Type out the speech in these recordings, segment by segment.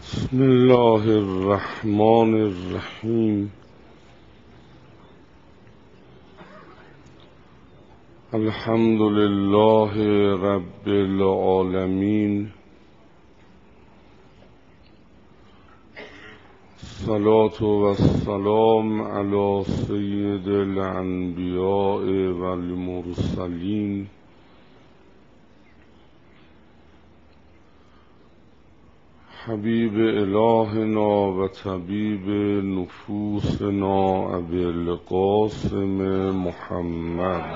بسم الله الرحمن الرحیم. الحمد لله رب العالمین. الصلاة والسلام علی سید الانبیاء والمرسلین حبیب الهنا و طبیب نفوسنا ابی القاسم محمد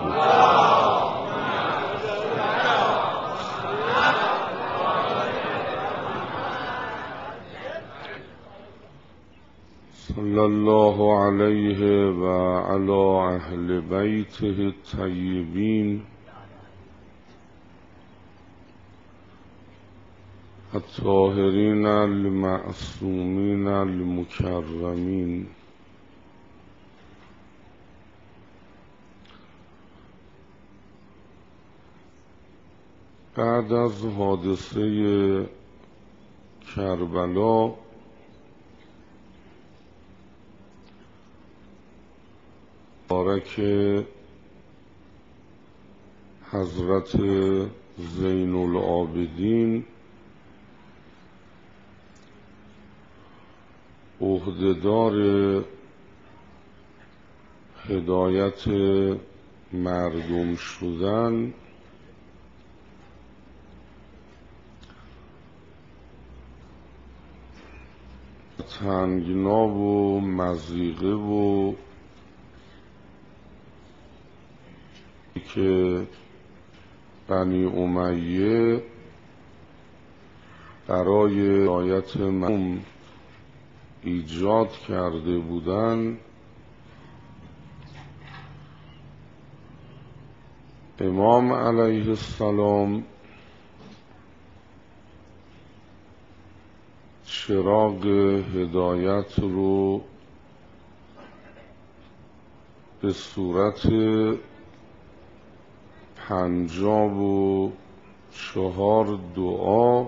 صلی الله علیه و علی اهل بیته الطیبین الطاهرین المعصومین المکرمین. بعد از حادثه کربلا مبارک حضرت زین العابدین عهدهدار هدایت مردم شدن تنگنا و مضیقه و که بنی امیه برای هدایت مردم ایجاد کرده بودند، امام علیه السلام چراغ هدایت رو به صورت 54 دعا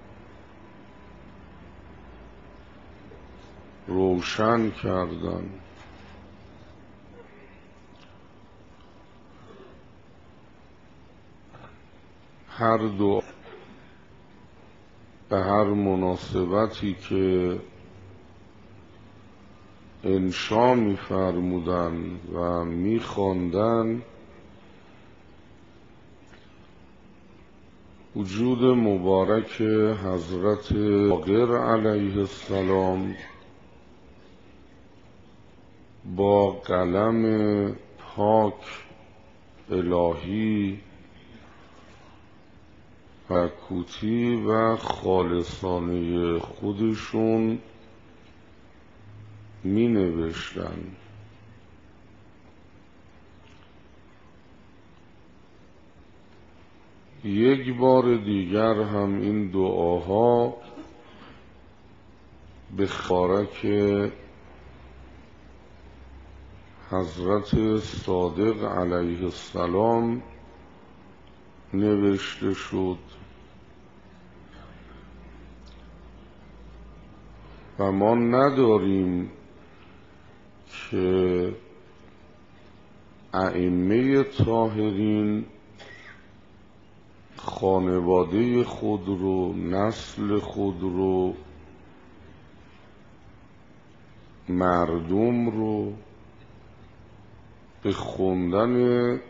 روشن کردن. هر دعا به هر مناسبتی که انشا می‌فرمودن و می‌خواندن وجود مبارک حضرت باقر علیه السلام با قلم پاک الهی و کوتی و خالصانه خودشون می نوشتن. یک بار دیگر هم این دعاها به خارک حضرت صادق علیه السلام نوشته شد و ما نداریم که ائمه طاهرین خانواده خود رو، نسل خود رو، مردم رو به خوندن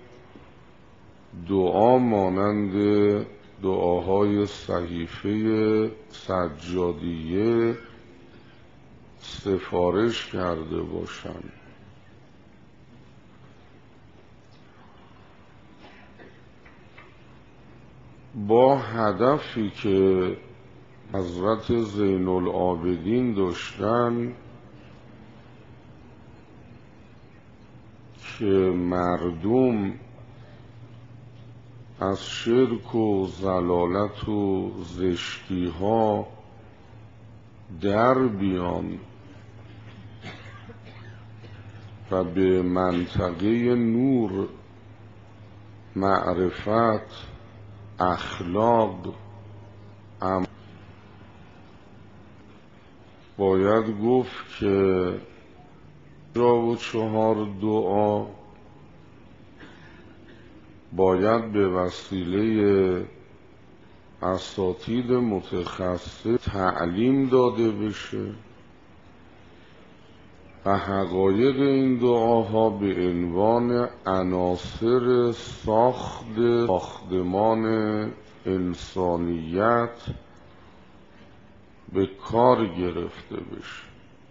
دعا مانند دعاهای صحیفه سجادیه سفارش کرده باشند. با هدفی که حضرت زین العابدین داشتن که مردم از شرک و ضلالت و زشتی ها در بیان و به منطقه نور، معرفت، اخلاق، باید گفت که 54 دعا باید به وسیله اساتید متخصص تعلیم داده بشه و حقایق این دعاها به عنوان عناصر ساختمان انسانیت به کار گرفته بشه.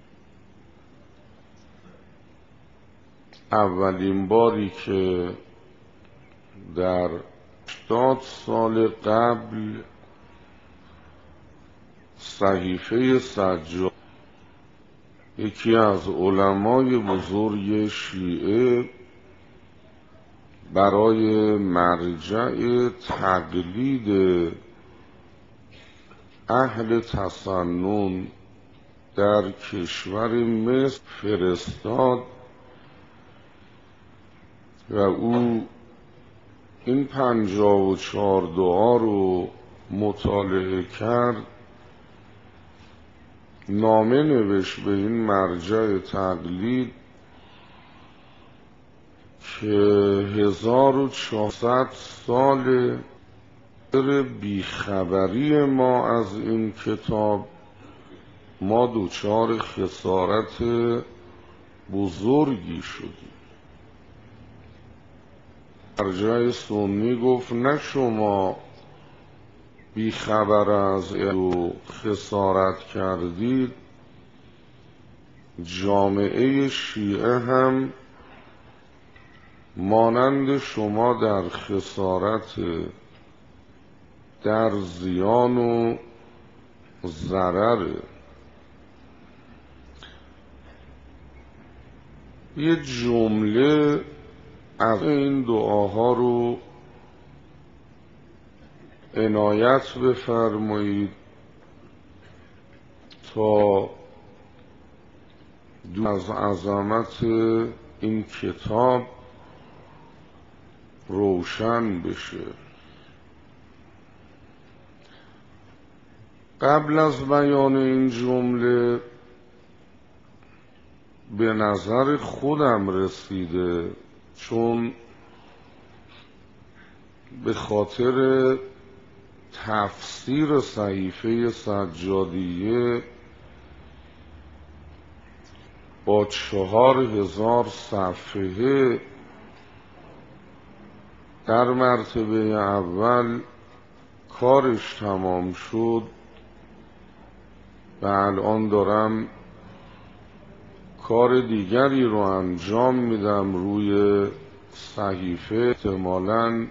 اولین باری که در 80 سال قبل صحیفه سجاد، یکی از علمای بزرگ شیعه، برای مرجع تقلید اهل تسنن در کشور مصر فرستاد و او این 54 دعا رو مطالعه کرد، نامه نوشت به این مرجع تقلید که 1400 سال بیخبری ما از این کتاب ما دچار خسارت بزرگی شدیم. مرجع سنی گفت نه شما بیخبر از این خسارت کردید، جامعه شیعه هم مانند شما در خسارت، در زیان و ضرر. یه جمله از این دعاها رو عنایت بفرمایید تا از عظمت این کتاب روشن بشه. قبل از بیان این جمله به نظر خودم رسیده، چون به خاطر تفسیر صحیفه سجادیه با 4000 صفحه در مرتبه اول کارش تمام شد و الان دارم کار دیگری رو انجام میدم روی صحیفه. احتمالاً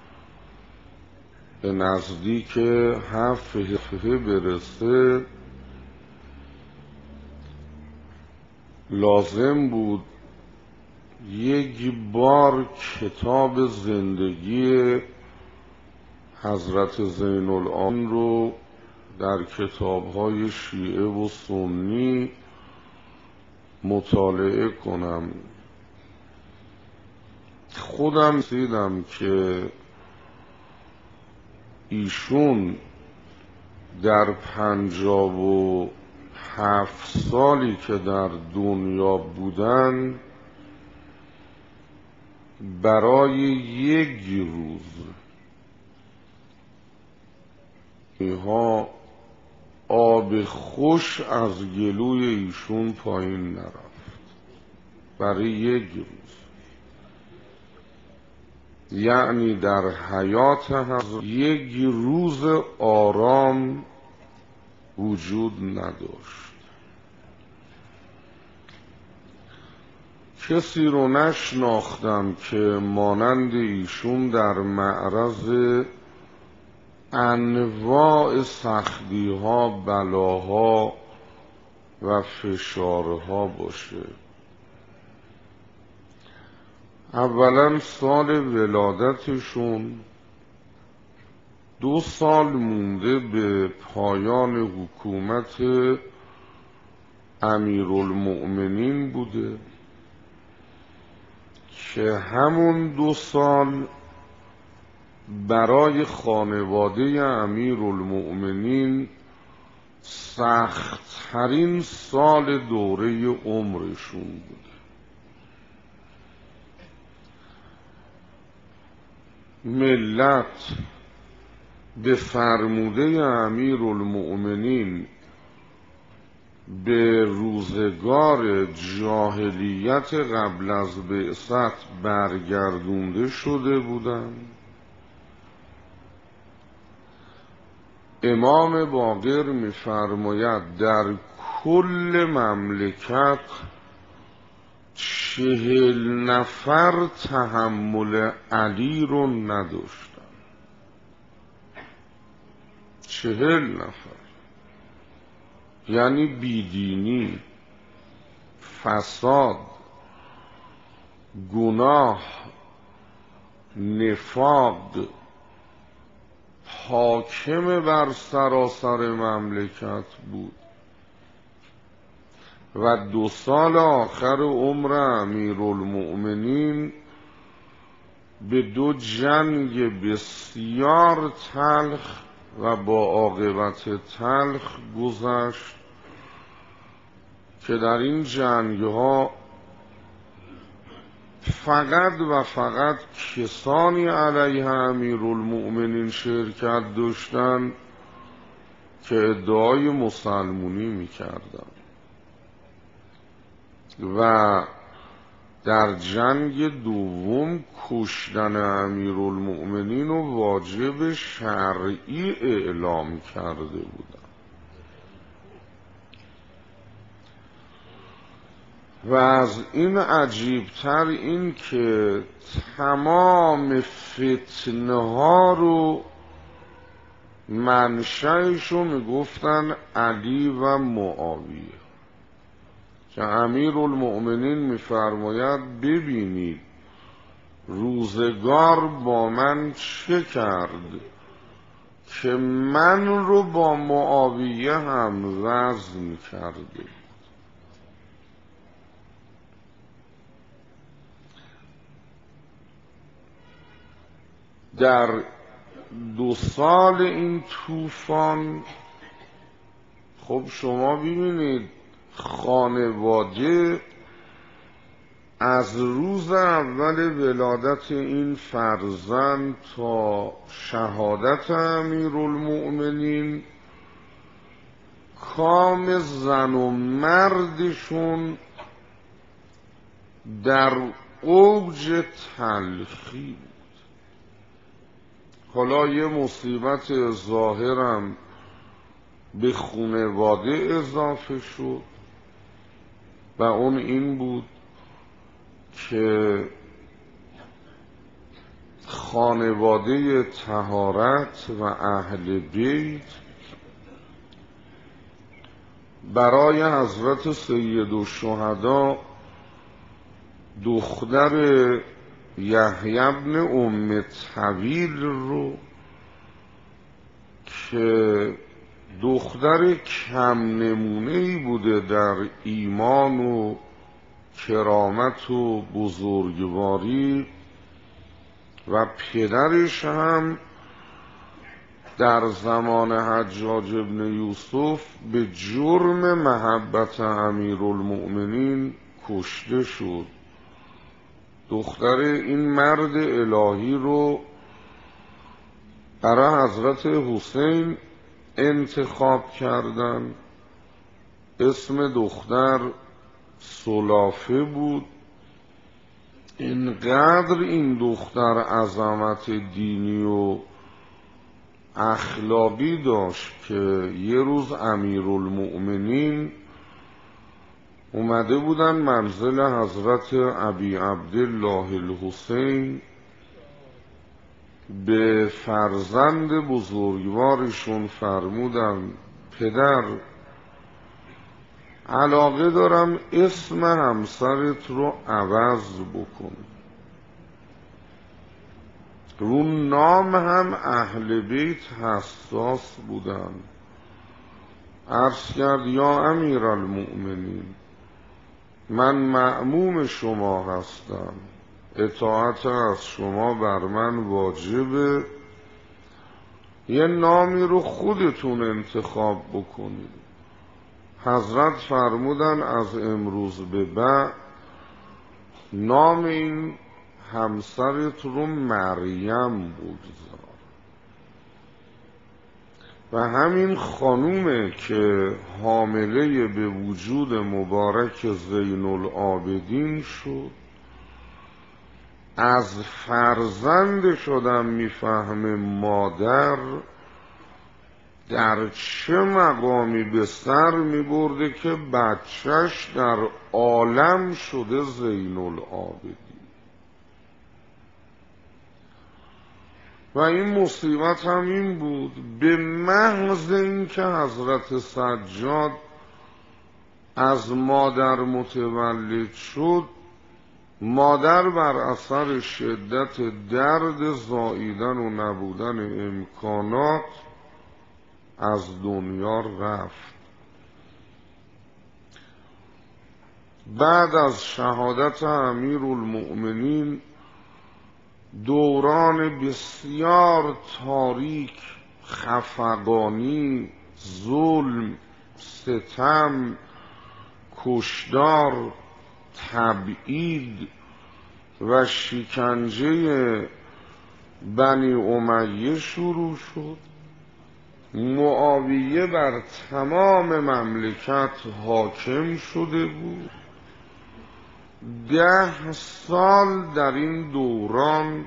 به نزدیک 7 صفحه برسه. لازم بود یک بار کتاب زندگی حضرت زین العابدین رو در کتاب‌های شیعه و سنی مطالعه کنم. خودم دیدم که ایشون در 57 سالی که در دنیا بودن برای یک روز آب خوش از گلوی ایشون پایین نرفت. برای یک روز، یعنی در حیات حضرت یک روز آرام وجود نداشت. کسی رو نشناختم که مانند ایشون در معرض انواع سختی‌ها، بلاها و فشارها باشه. اولا سال ولادتشون 2 سال مونده به پایان حکومت امیرالمؤمنین بوده که همون 2 سال برای خانواده امیرالمؤمنین سخت‌ترین سال دوره عمرشون بود. ملت به فرموده امیرالمؤمنین به روزگار جاهلیت قبل از بعثت برگردونده شده بودند. امام باقر می‌فرماید در کل مملکت 40 نفر تحمل علی رو نداشتن. 40 نفر یعنی بیدینی، فساد، گناه، نفاق حاکم بر سراسر مملکت بود و 2 سال آخر عمر امیرالمؤمنین به 2 جنگ بسیار تلخ و با عاقبت تلخ گذشت که در این جنگ‌ها فقط و فقط کسانی علیه امیرالمؤمنین شرکت داشتند که ادعای مسلمونی می‌کردند و در جنگ دوم کشتن امیرالمؤمنین رو واجب شرعی اعلام کرده بودند و از این عجیبتر این که تمام فتنه ها رو منشأش رو میگفتن علی و معاویه که امیرالمؤمنین میفرماید ببینید روزگار با من چه کرد که من رو با معاویه هم وزن کرده. در 2 سال این طوفان خب شما ببینید خانواده از روز اول ولادت این فرزند تا شهادت امیرالمؤمنین کام زن و مردشون در اوج تلخی بود. حالا یه مصیبت ظاهرم به خانواده اضافه شد و اون این بود که خانواده طهارت و اهل بیت برای حضرت سیدالشهدا دختر یحیی بن ام طویل رو که دختر کم نمونه‌ای بوده در ایمان و کرامت و بزرگواری و پدرش هم در زمان حجاج بن یوسف به جرم محبت امیرالمؤمنین کشته شد. دختر این مرد الهی رو برای حضرت حسین انتخاب کردن. اسم دختر سلافه بود. اینقدر این دختر عظمت دینی و اخلاقی داشت که یه روز امیرالمؤمنین اومده بودن منزل حضرت ابی عبدالله الحسین، به فرزند بزرگوارشون فرمودن پدر علاقه دارم اسم همسرت رو عوض بکن. رو نام هم اهل بیت حساس بودن. عرض کرد یا امیرالمؤمنین من مأموم شما هستم، اطاعت از شما بر من واجبه، یه نامی رو خودتون انتخاب بکنید. حضرت فرمودن از امروز به بعد نام این همسرت رو مریم بگذار. و همین خانومه که حامله به وجود مبارک زین العابدین شد، از فرزند شدم میفهمه مادر در چه مقامی به سر میبرده که بچهش در عالم شده زین العابدین. و این مصیبت هم این بود، به محض اینکه حضرت سجاد از مادر متولد شد، مادر بر اثر شدت درد زاییدن و نبودن امکانات از دنیا رفت. بعد از شهادت امیرالمؤمنین دوران بسیار تاریک، خفقانی، ظلم، ستم، کشتار، تبعید و شکنجه بنی امیه شروع شد. معاویه بر تمام مملکت حاکم شده بود. 10 سال در این دوران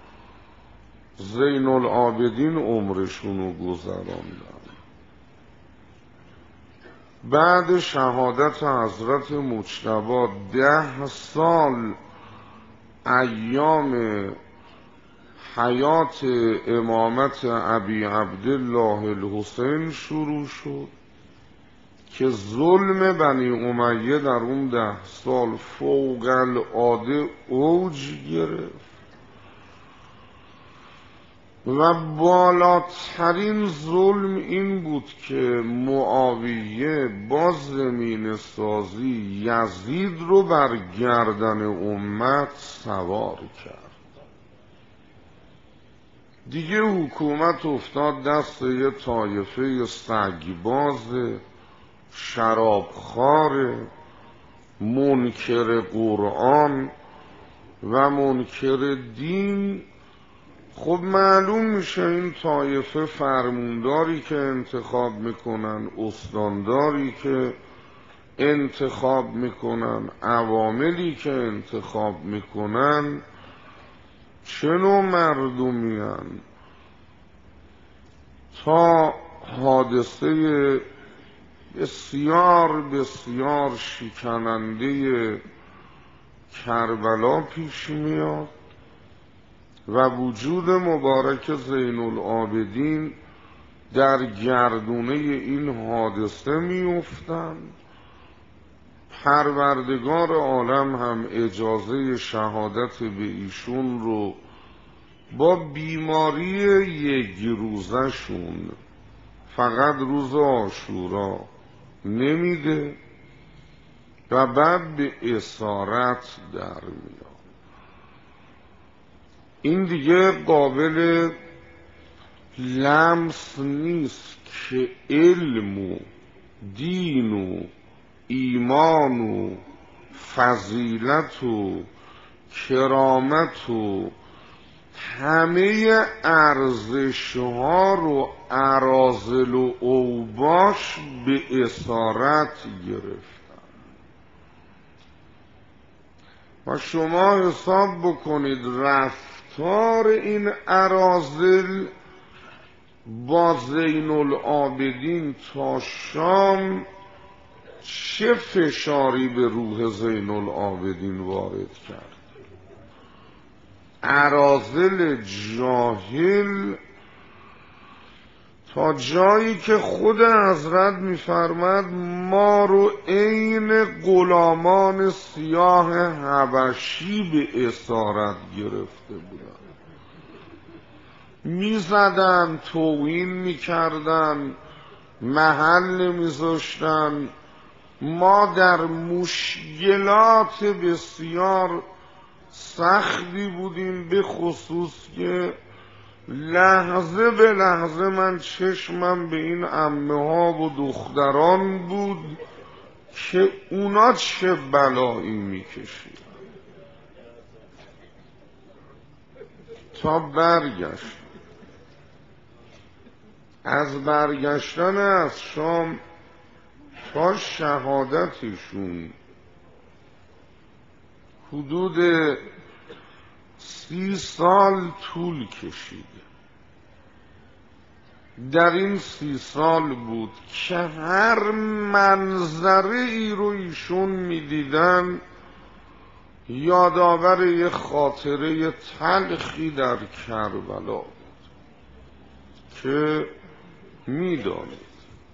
زین العابدین عمرشونو گذراندن. بعد شهادت حضرت مجتبی 10 سال ایام حیات امامت ابی عبدالله الحسین شروع شد که ظلم بنی امیه در اون 10 سال فوق العاده اوج گرفت و بالاترین ظلم این بود که معاویه با زمین سازی یزید رو بر گردن امت سوار کرد. دیگه حکومت افتاد دست یه طایفه سگباز، شرابخوار، منکر قرآن و منکر دین. خب معلوم میشه این طایفه فرمونداری که انتخاب میکنن، استانداری که انتخاب میکنن، عواملی که انتخاب میکنن چه نوع مردمی هن. تا حادثه بسیار بسیار شکننده کربلا پیش میاد و وجود مبارک زین العابدین در گردونه این حادثه میافتند. پروردگار عالم هم اجازه شهادت به ایشون رو با بیماری 1 روزشون فقط روز عاشورا نمیده و بعد به اسارت در میاد. این دیگه قابل لمس نیست که علم و دین و ایمان و فضیلت و کرامت و همه ارزش‌ها رو اراذل و اوباش به اسارت گرفتن. و شما حساب بکنید رفتار این اراذل با زین العابدین تا شام چه فشاری به روح زین العابدین وارد کرد. اراذل جاهل تا جایی که خود حضرت می‌فرماد ما رو عین غلامان سیاه حبشی به اسارت گرفته بودن. میزدن، توهین میکردن، محل نمیذاشتن. ما در مشکلات بسیار سختی بودیم، به خصوص که لحظه به لحظه من چشمم به این عمه ها و دختران بود که اونا چه بلایی میکشید. تا برگشت، از برگشتن از شام تا شهادتشون حدود 30 سال طول کشید. در این 30 سال بود که هر منظره ای رو ایشون میدیدن یادآور یه خاطره تلخی در کربلا بود که میدانید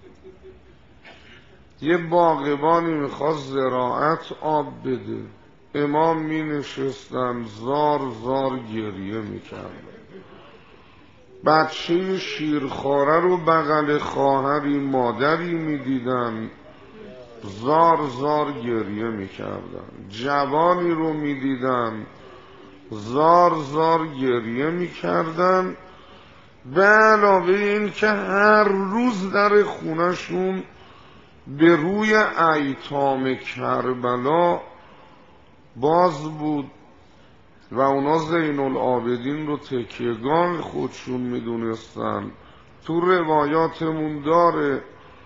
یه باغبانی میخواست زراعت آب بده، امام می نشستن زار زار گریه میکردن. بچه شیرخواره رو بغل خواهری مادری میدیدن زار زار گریه میکردن. جوانی رو میدیدن زار زار گریه میکردن. به علاوه این که هر روز در خونشون به روی ایتام کربلا باز بود و اونا زین العابدین رو تکیهگاه خودشون میدونستن. تو روایاتمون داره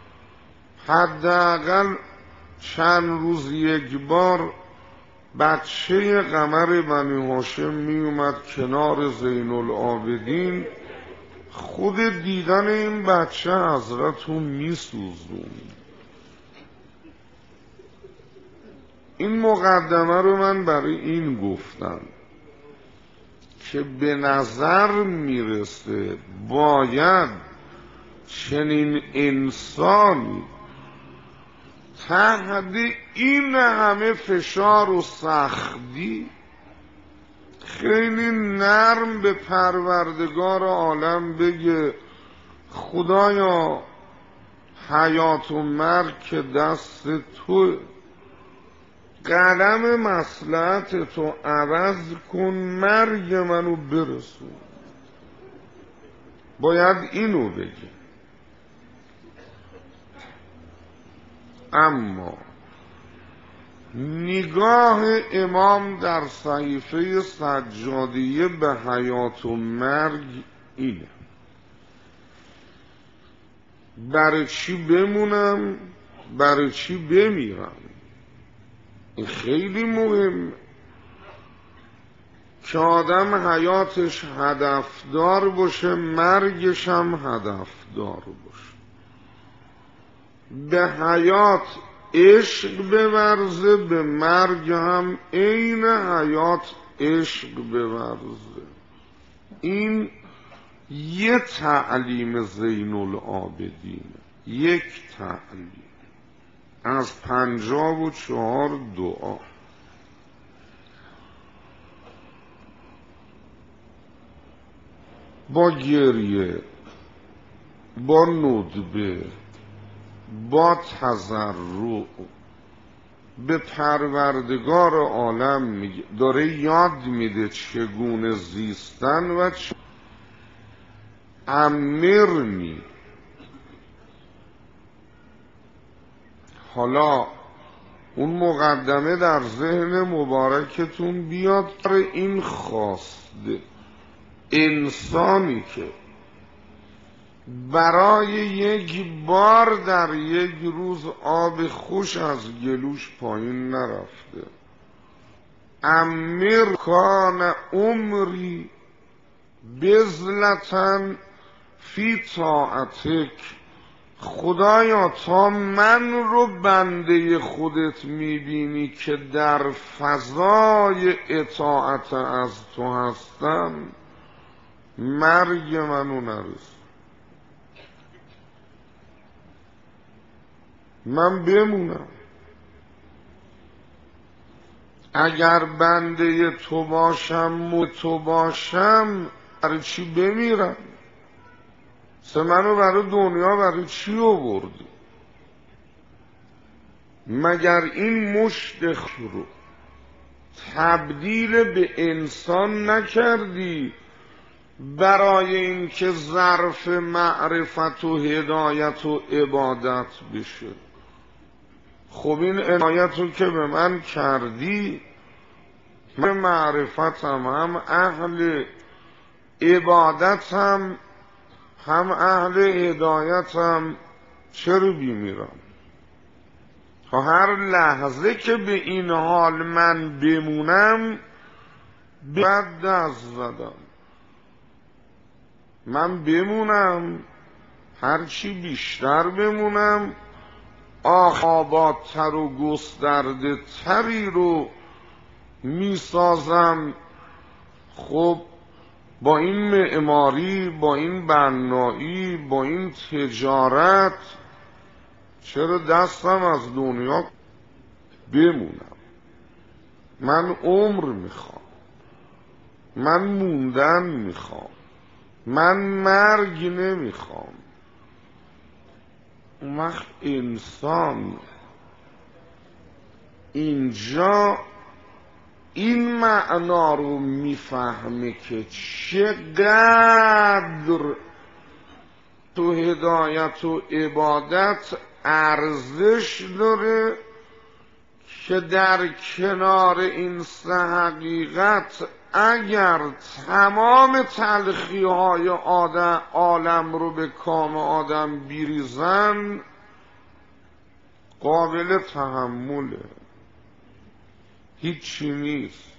حداقل چند روز یک بار بچه قمر بنی هاشم می اومد کنار زین العابدین، خود دیدن این بچه حضرتون می سوزون. این مقدمه رو من برای این گفتم که به نظر میرسه باید چنین انسانی تحت این همه فشار و سختی خیلی نرم به پروردگار عالم بگه خدایا حیات و مرگ که دست تو، قلم مصلحت تو عوض کن، مرگ منو برسون. باید اینو بگه. اما نگاه امام در صحیفه سجادیه به حیات و مرگ اینه: برای چی بمونم، برای چی بمیرم؟ این خیلی مهم که آدم حیاتش هدفدار باشه، مرگش هم هدفدار باشه. به حیات عشق بورزه، به مرگ هم عین حیات عشق بورزه. این یه تعلیم زین العابدین، یک تعلیم از 54 دعا. با گریه، با ندبه، با تضرع به پروردگار عالم داره یاد میده چگونه زیستن و امرنی. حالا اون مقدمه در ذهن مبارکتون بیاد. این خواسته انسانی که برای یک بار در یک روز آب خوش از گلوش پایین نرفته، امر کان عمری بذلتن فی طاعتک، خدایا تا من رو بنده خودت میبینی که در فضای اطاعت از تو هستم، مرگ منو نرسون، من بمونم. اگر بنده تو باشم و تو باشم، برای چی بمیرم؟ منو برای دنیا برای چی آوردی؟ مگر این مشت رو تبدیل به انسان نکردی برای این که ظرف معرفت و هدایت و عبادت بشه. خب این عنایت رو که به من کردی، من معرفتم، هم اهل عبادتم، هم اهل هدایتم، چرا بیمیرم؟ تا هر لحظه که به این حال من بمونم بد دست زدم. من بمونم، هرچی بیشتر بمونم آبادتر و گسترده تری رو میسازم. خب با این معماری، با این بنایی، با این تجارت چرا دستم از دنیا بمونم؟ من عمر میخوام، من موندن میخوام، من مرگ نمیخوام. اون وقت انسان اینجا این معنا رو میفهمه که چقدر تو هدایت و عبادت ارزش داره که در کنار این سه حقیقت اگر تمام تلخی های عالم رو به کام آدم بیریزن قابل تحمله، هیچی نیست،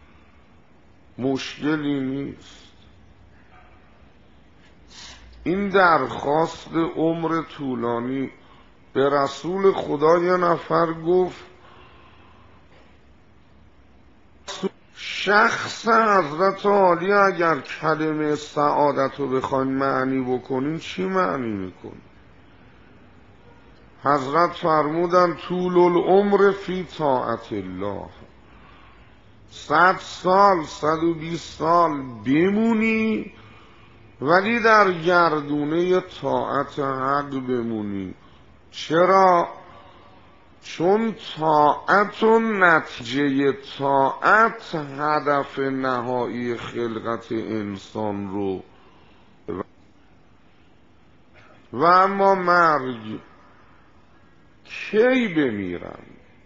مشکلی نیست. این درخواست عمر طولانی به رسول خدا یه نفر گفت شخص حضرت عالی اگر کلمه سعادت رو بخواین معنی بکنین چی معنی میکنین؟ حضرت فرمودن طول العمر فی طاعت الله، 100 سال 120 سال بمونی ولی در گردونه طاعت حق بمونی. چرا؟ چون طاعت و نتیجه طاعت هدف نهایی خلقت انسان رو. و اما مرگ کی بمیرم؟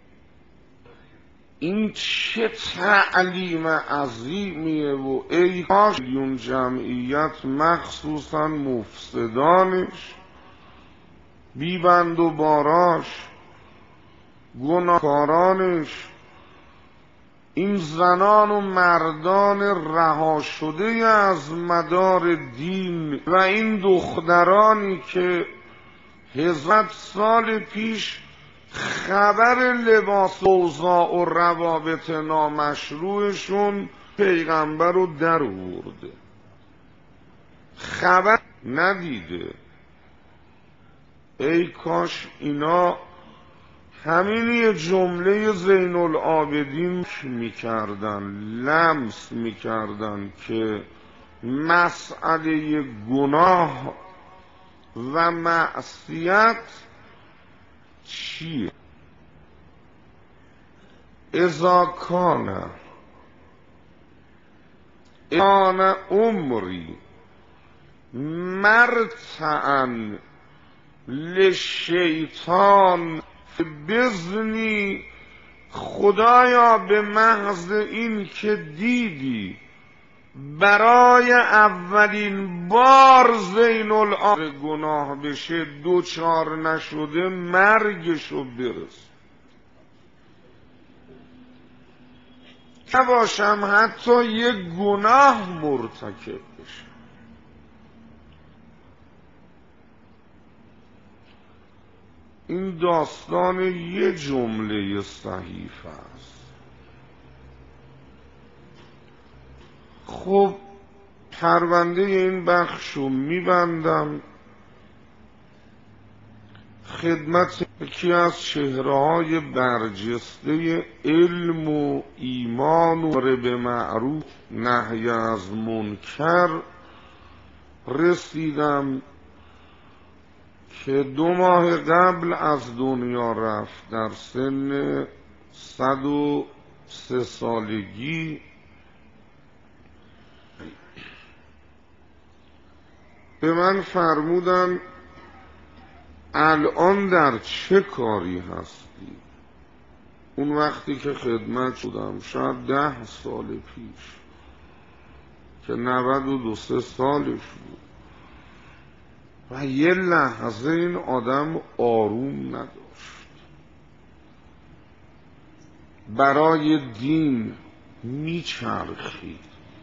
این چه تعلیم عظیمیه و ای کاش اون جمعیت مخصوصا مفسدانش، بیبند و باراش، گناهکارانش، این زنان و مردان رها شده از مدار دین و این دخترانی که 1000 سال پیش خبر لباس اوضاع و روابط نامشروعشون پیغمبر رو در آورده، خبر ندیده. ای کاش اینا همین یه جمله زین العابدین میکردن، لمس میکردن که مسئله گناه و معصیت چیه؟ اذا کان عمری مرتعا للشیطان بزنی، خدایا به محض این که دیدی برای اولین بار زین العابدین گناه بشه دوچار نشده، مرگشو برس، نباشم حتی یک گناه مرتکب بشه. این داستان یه جمله صحیفه است. خب پرونده این بخش رو میبندم خدمت یکی از چهره‌های برجسته علم و ایمان و امر به معروف نهی از منکر رسیدم که 2 ماه قبل از دنیا رفت در سن 103 سالگی. به من فرمودن الان در چه کاری هستی؟ اون وقتی که خدمت شدم شاید 10 سال پیش که 92 سالش بود و یه لحظه این آدم آروم نداشت. برای دین میچرخید،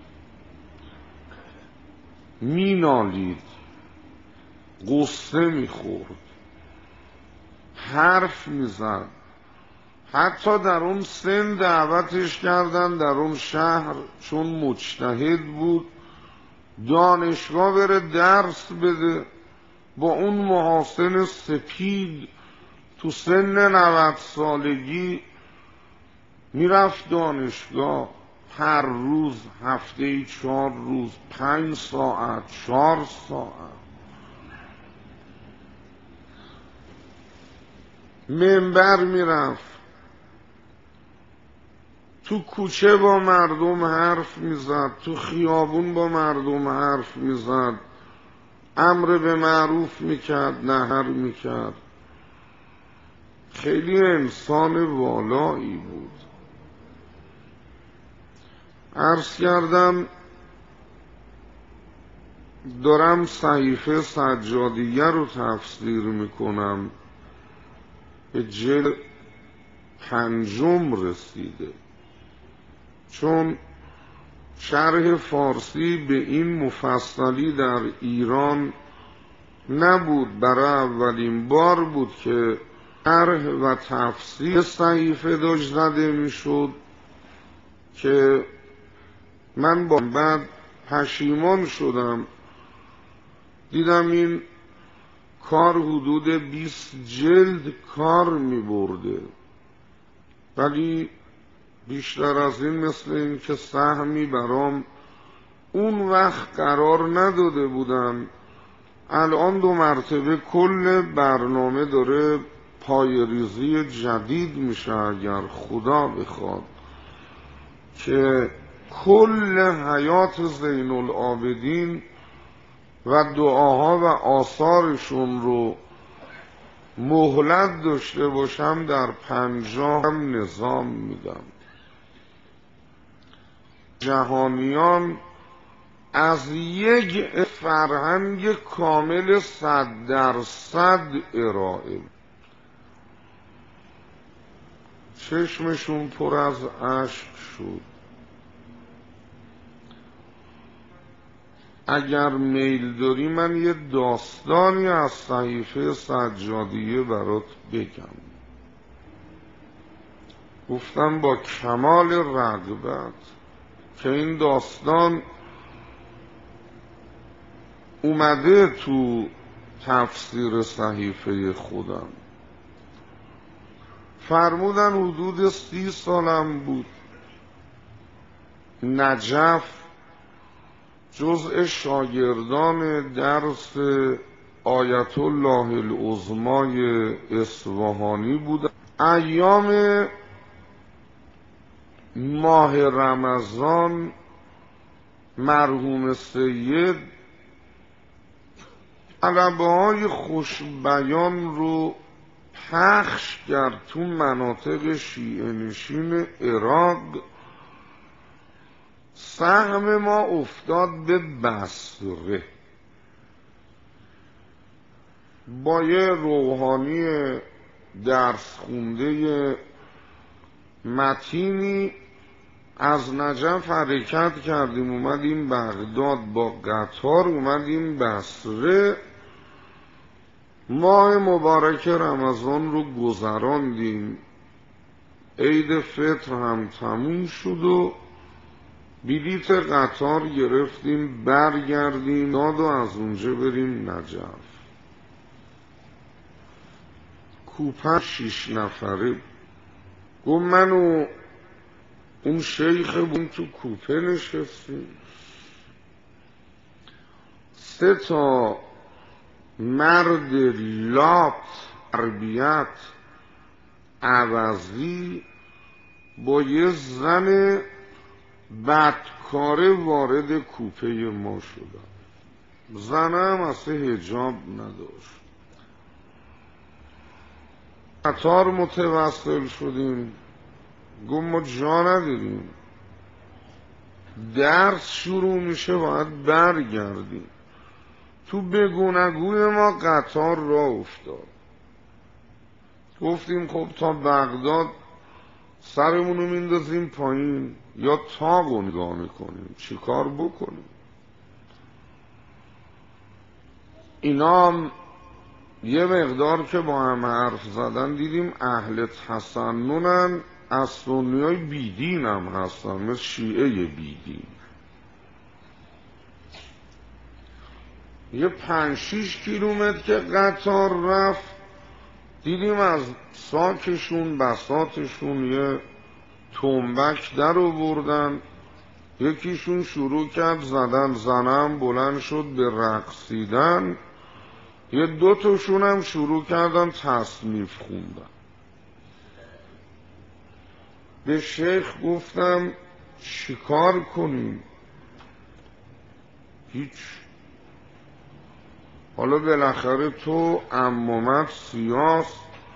مینالید، قصه میخورد، حرف میزد. حتی در اون سن دعوتش کردن در اون شهر، چون مجتهد بود، دانشگاه بره درس بده. با اون محاسن سپید تو سن 90 سالگی میرفت دانشگاه، هر روز، هفته 4 روز، 5 ساعت، 4 ساعت. منبر میرفت، تو کوچه با مردم حرف میزد، تو خیابون با مردم حرف میزد، امر به معروف میکرد، نهر میکرد. خیلی انسان والایی بود. عرض کردم دارم صحیفه سجادیه رو تفسیر میکنم، به جلد 5 رسیده، چون شرح فارسی به این مفصلی در ایران نبود. برای اولین بار بود که شرح و تفسیر صحیفه داشت زده میشد که من بعد پشیمان شدم. دیدم این کار حدود 20 جلد کار می برده، ولی بیشتر از این مثل این که سهمی برام اون وقت قرار نداده بودم. الان 2 مرتبه کل برنامه داره پایه‌ریزی جدید میشه اگر خدا بخواد، که کل حیات زین العابدین و دعاها و آثارشون رو مهلت داشته باشم در 50 نظام میدم. جهانیان از یک فرهنگ کامل 100% ارائه، چشمشون پر از اشک شد. اگر میل داری من یه داستانی از صحیفه سجادیه برات بگم. گفتم با کمال رغبت که این داستان اومده تو تفسیر صحیفه خودم. فرمودن حدود 30 سالم بود، نجف جزء شاگردان درس آیت الله العظمای اصفهانی بودم. ایام ماه رمضان مرحوم سید طلبه های خوش بیان رو پخش کرد تو مناطق شیعه نشین عراق. سهم ما افتاد به بصره. با یه روحانی درس خونده متینی از نجف حرکت کردیم، اومدیم بغداد، با قطار اومدیم بصره. ماه مبارک رمضان رو گذراندیم، عید فطر هم تموم شد و بلیط قطار گرفتیم برگردیم داد و از اونجا بریم نجف. کوپه 6 نفره. گفت من و اون شیخ بودیم تو کوپه نشستیم، 3 تا مرد لات تربیت عوضی با یه زن بدکاره وارد کوپه ما شدن. زنم اصلا حجاب نداشت. قطار متوصل شدیم، گفت ما جا نداریم، درس شروع میشه باید برگردیم. تو بگو نگوی ما قطار راه افتاد. گفتیم خب تا بغداد سرمونو میندازیم پایین یا تاقو نگاه میکنیم، چی کار بکنیم؟ اینا هم یه مقدار که با هم حرف زدن دیدیم اهل تسننن، از سنیای بیدین هم هستن، مثل شیعه بیدین. یه 5-6 کیلومتر که قطار رفت دیدیم از ساکشون بساطشون یه تنبک در آوردن، یکیشون شروع کرد زدن، زنم بلند شد به رقصیدن، یه 2 تاشون هم شروع کردن تصنیف خوندن. به شیخ گفتم چیکار کنیم؟ هیچ. حالا بالاخره تو عمومت سیاست،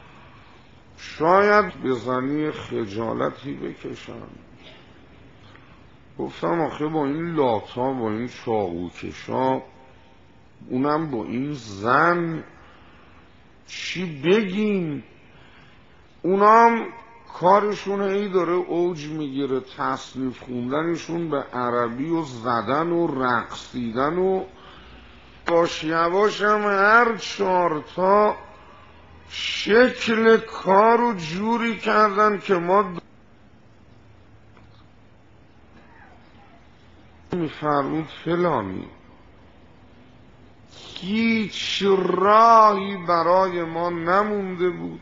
شاید بزنی خجالتی بکشن. گفتم آخه با این لاتا، با این چاقوکشا، اونم با این زن چی بگیم؟ اونام کارشون هی داره اوج میگیره، تصنیف خوندنشون به عربی و زدن و رقصیدن و باش یواش هم هر 4 تا شکل کارو جوری کردن که ما میفرمود فلانی هیچ راهی برای ما نمونده بود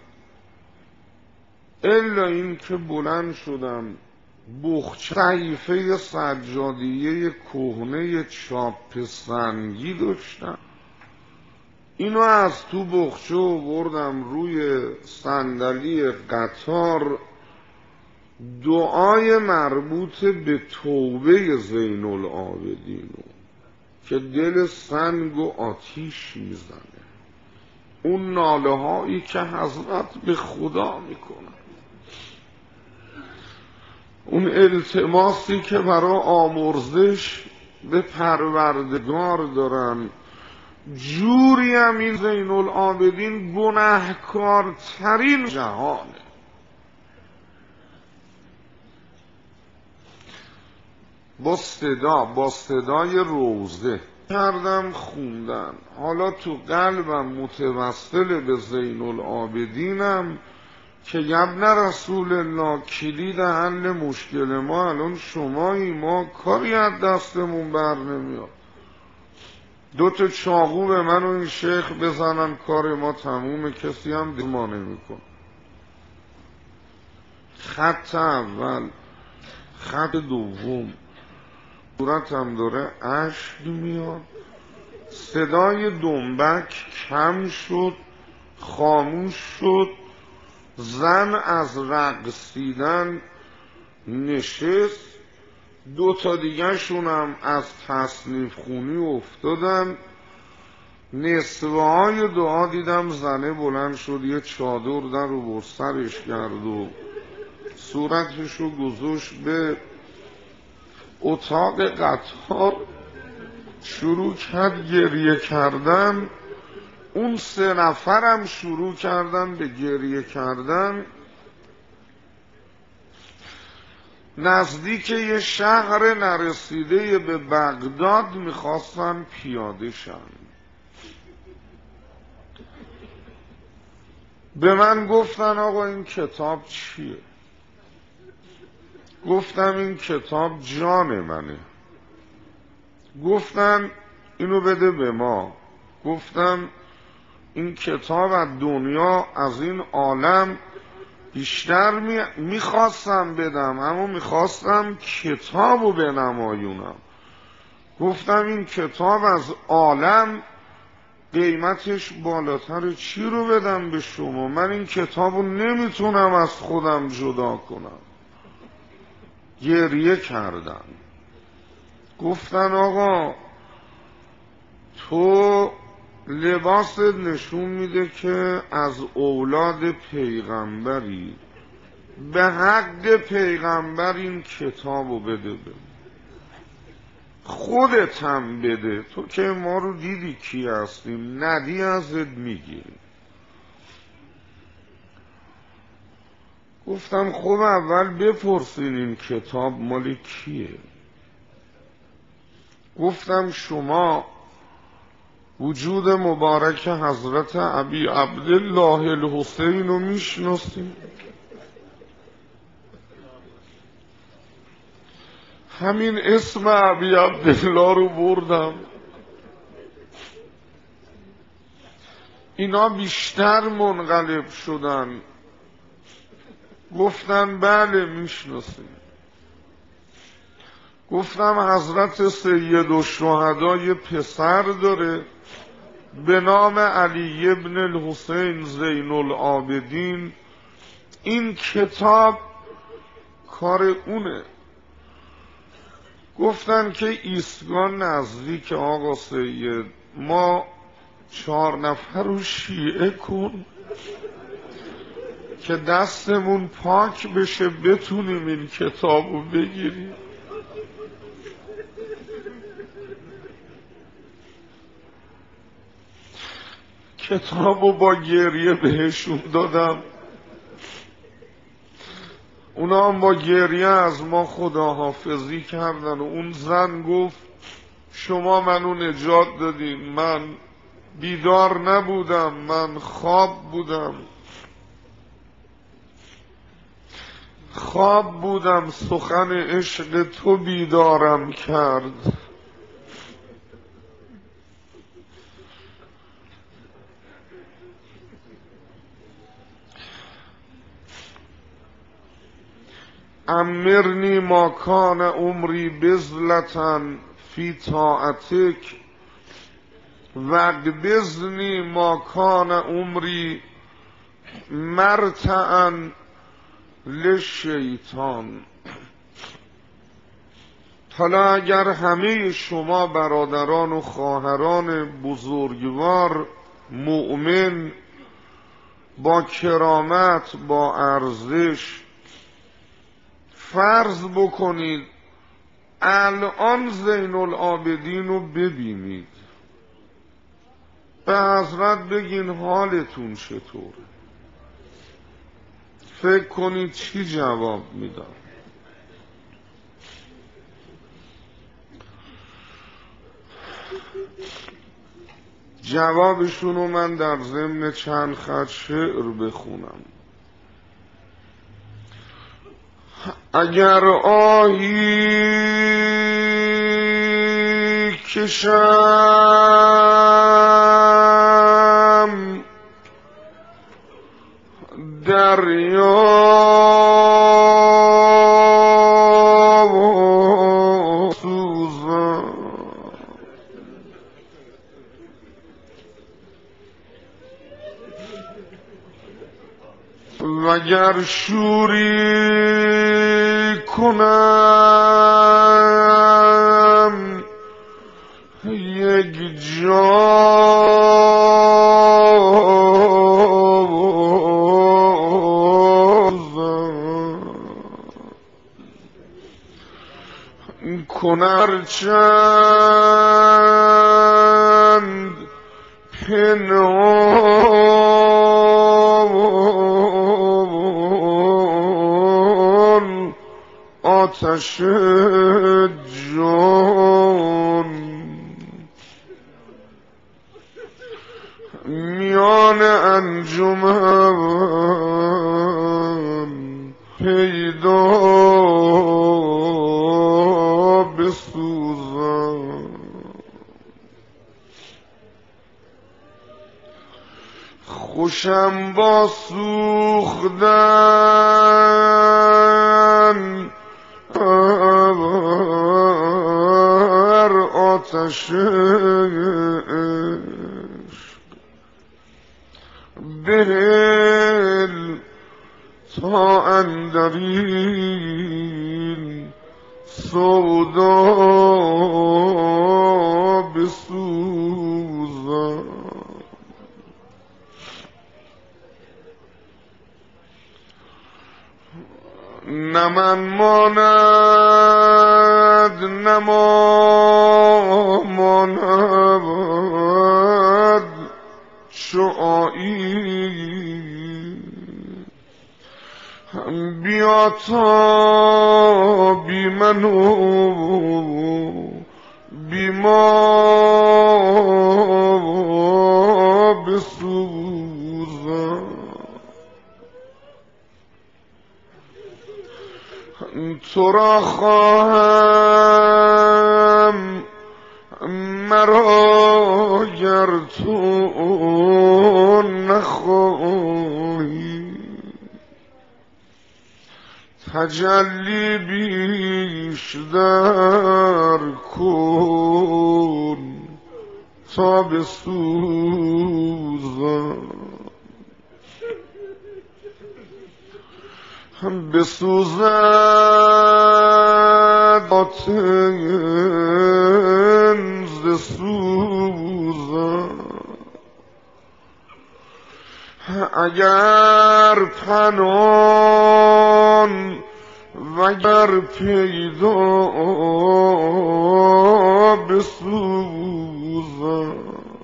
الا این که بلند شدم بخچه صحیفه سجادیه کهنه چاپ سنگی داشتم، اینو از تو بخچه بردم روی صندلی قطار، دعای مربوط به توبه زین العابدینو که دل سنگ و آتیش میزنه، اون ناله هایی که حضرت به خدا میکنن، اون التماسی که برای آمرزش به پروردگار دارن. جوری هم این زین العابدین گناهکارترین جهانه. با صدای روزه کردم خوندن. حالا تو قلبم متوسل به زین العابدینم که ابن رسول الله کلید حل مشکل ما الان شمایی، ما کاری از دستمون بر نمیاد، 2 تا چاقو به من و این شیخ بزنن کار ما تمومه، کسی هم ما نمیکن. خط اول، خط دوم، صورتم داره اشک میاد، صدای دنبک کم شد، خاموش شد، زن از رقصیدن نشست، 2 تا دیگه شونم از تصنیف خونی افتادن. نصفه های دعا دیدم زنه بلند شد یه چادر در رو سرش کرد و صورتشو گذاشت به اتاق قطار، شروع کرد گریه کردن. اون 3 نفرم شروع کردن به گریه کردن. نزدیک یه شهر نرسیده به بغداد میخواستن پیاده شن. به من گفتن آقا این کتاب چیه؟ گفتم این کتاب جان منه. گفتن اینو بده به ما. گفتم این کتاب از دنیا، از این عالم بیشتر میخواستم بدم، اما میخواستم کتابو بنمایونم. گفتم این کتاب از عالم قیمتش بالاتر، چی رو بدم به شما؟ من این کتابو نمیتونم از خودم جدا کنم. گریه کردم. گفتن آقا تو لباست نشون میده که از اولاد پیغمبری، به حق پیغمبر این کتابو بده، خودت هم بده. تو که ما رو دیدی کی هستیم، ندی ازت میگیریم. گفتم خب اول بپرسین این کتاب مال کیه. گفتم شما وجود مبارک حضرت ابی عبدالله الحسین رو میشناسیم؟ همین اسم ابی عبدالله رو بردم. اینا بیشتر منقلب شدن، گفتن بله میشناسیم. گفتم حضرت سید الشهدای پسر داره به نام علی ابن الحسین زین العابدین، این کتاب کار اونه. گفتن که ایستگاه نزدیک آقا سید، ما 4 نفر رو شیعه کن که دستمون پاک بشه بتونیم این کتاب رو بگیریم. کتاب رو با گریه بهشون دادم، اونا هم با گریه از ما خداحافظی کردن. و اون زن گفت شما منو نجات دادین، من بیدار نبودم، من خواب بودم، سخن عشق تو بیدارم کرد. امرنی ما کان عمری بذلتن فی طاعتک وقبضنی ما کان عمری مرتعا للشیطان. حالا اگر همه شما برادران و خواهران بزرگوار مؤمن با کرامت با ارزش فرض بکنید الان زین العابدین رو ببینید، به حضرت بگین حالتون چطوره، فکر کنید چی جواب میدن. جوابشونو من در ضمن چند خط شعر بخونم. اگر آهی کشم دریا سوزم، وگر شوری کنم یک جا کنر چند پنهان آتش جان میان انجمن پیدا بسوزم. خوشم با سوختن بر آتش بهل تا اندرین سودا بسوزم. نه من ماند نه ما ماند چو آیی بیا تا بی من و بی ما بسوزم تو را خواهم مرا گر تو نخواهی تجلی بیشتر کن تا بسوزم بسوزد باطن ز سوزم اگر پنهان وگر پیدا بسوزم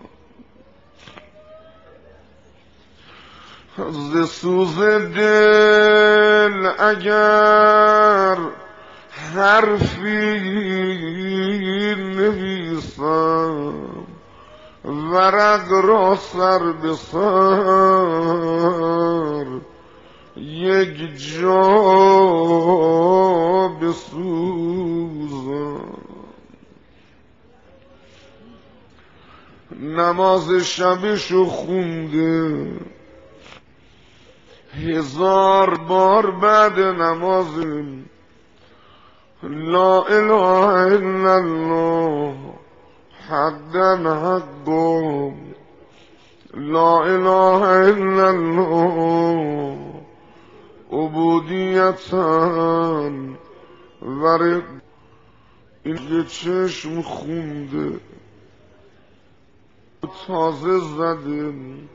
ز سوز دل اگر حرفی نویسم ورق را سر به سر یک جا بسوزم نماز شبشو خونده 1000 بار بعد نماز لا اله الا الله حقا حقا لا اله الا الله عبودیتا ورق این چشم خونده تازه زده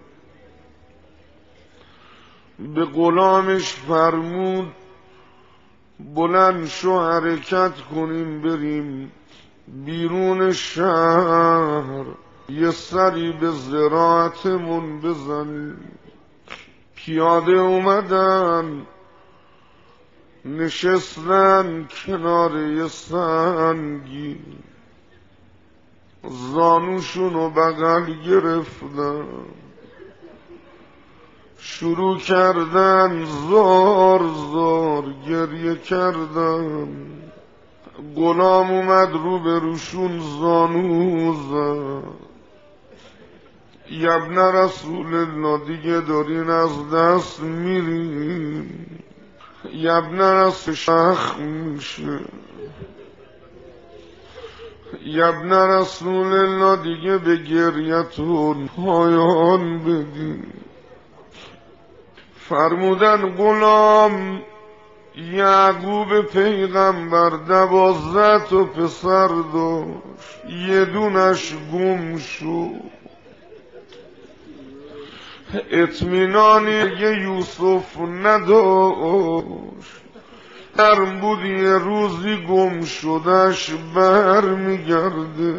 به غلامش فرمود بلند شو حرکت کنیم بریم بیرون شهر یه سری به زراعتمون بزنیم. پیاده اومدن نشستن کنار یه سنگی زانوشونو بغل گرفتن شروع کردن زار زار گریه کردن. غلام اومد رو به روشون زانو زد ابن رسول الله دیگه دارین از دست میرین ابن رسول شخ میشه ابن رسول الله دیگه به گریتون پایان بدین. فرمودن غلام یعقوب پیغمبر 12 تا پسر داشت یه دونش گم شد. اطمینانی یه یوسف نداشت درم بود یه روزی گم شدش بر میگرده.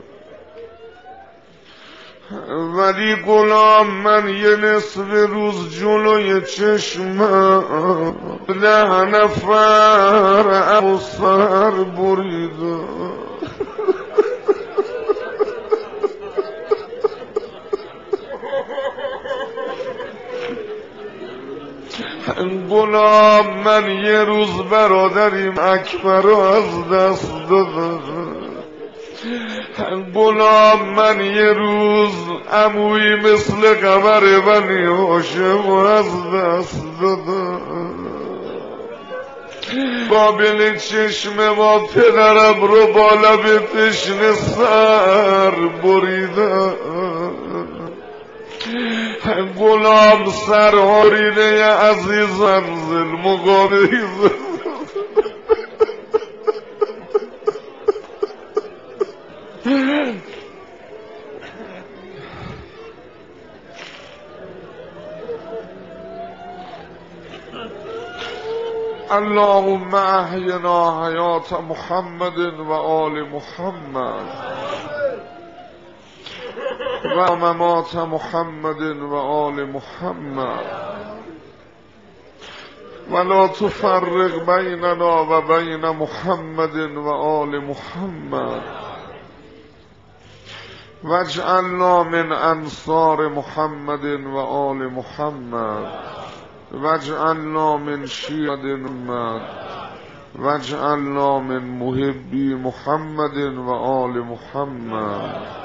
ولی غلام من یه نصف روز جلوی چشمم 10 نفر افسر بریدم. غلام من یه روز برادریم اکبر رو از دست دادم. غلام من یه روز عمویی مثل قمر بنی هاشم از دست دادم. قابل چشم ما پدرم رو با لب تشنه سر بریدم. غلام سرهاریده عزیزم زل مقابیزم اللهم احینا حیات محمد و آل محمد و ممات محمد و آل محمد ولا تفرق بیننا و بین محمد و آل محمد واجعلنا من انصار محمد و آل محمد واجعلنا من شیعة محمد واجعلنا من محبی محمد و آل محمد